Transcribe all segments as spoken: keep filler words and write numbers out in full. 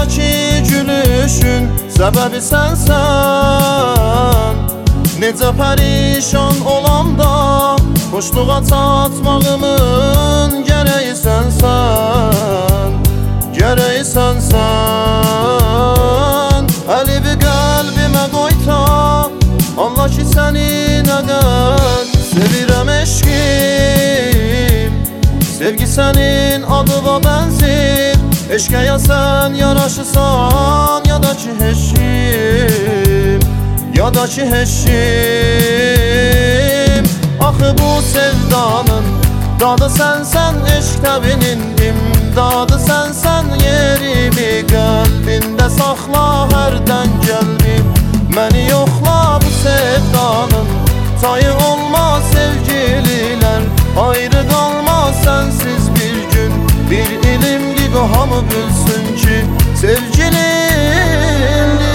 üzümdəki gülüşün səbəbi sənsən. Necə pərişan olanda xoşluğa çatmağımın gərəyi sənsən, gərəyi sənsən. Əlibi qəlbimə qoyta, anla ki səni nə qədər sevirəm eşqim. Sevgi sənin adıva bənzir, eşqə ya sən yaraşırsan, ya da ki heşim, ya da ki heşim. Axı bu sevdanın dadı sənsən, eşq təbinin imdadı sənsən. Yerimi qəlbində saxla hərdən gəlbim, məni yoxla bu sevdanın tayı olmaz sevgililər. Ayrı qalmaz sənsiz bir gün, bir ilim gibi hamı bilsin ki sevgilimdir.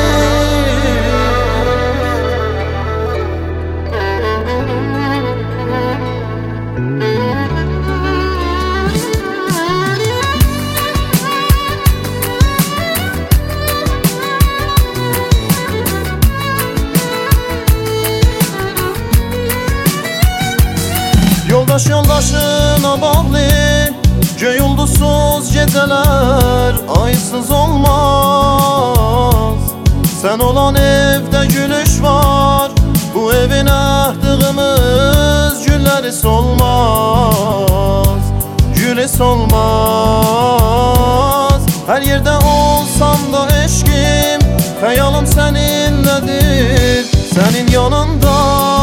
Yoldaş yoldaşına bağlı, göy ulduzsuz geceler aysız olmaz. Sen olan evde gülüş var, bu evin əhdığımız gülleri solmaz, gülü solmaz. Her yerde olsam da eşkim, xəyalım seninledir, senin yanında.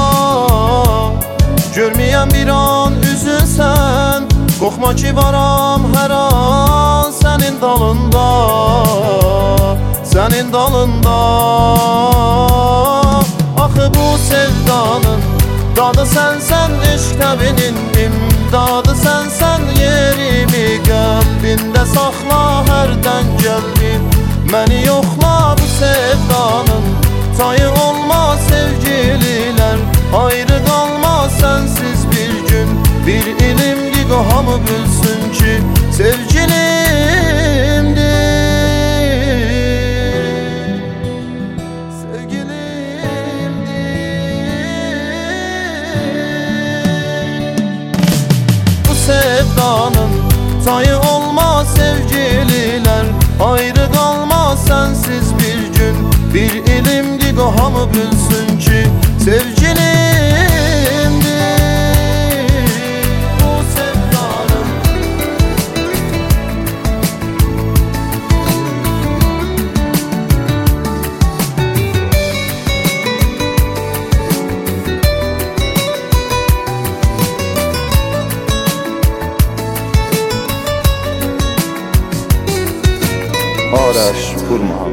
Görməyəm bir an üzülsən, qorxma ki varam hər an sənin dalında, sənin dalında. Axı bu sevdanın dadı sənsən, eşq təbinin imdadı sənsən. Yerimi qəlbində saxla hərdən gəlbim, məni yoxla bu sevdanın tayı olmaz sevgililər. Ayrı qalmaz sənsiz bir gün, bir ilim gibi hamı bilsin ki sevgilimdir, sevgilimdir. Bu sevdanın tayı olmaz sevgililər. Ayrı qalmaz sənsiz bir gün, bir ilim gibi hamı bilsin ki sevgilimdir. Araş Pur Muhammed.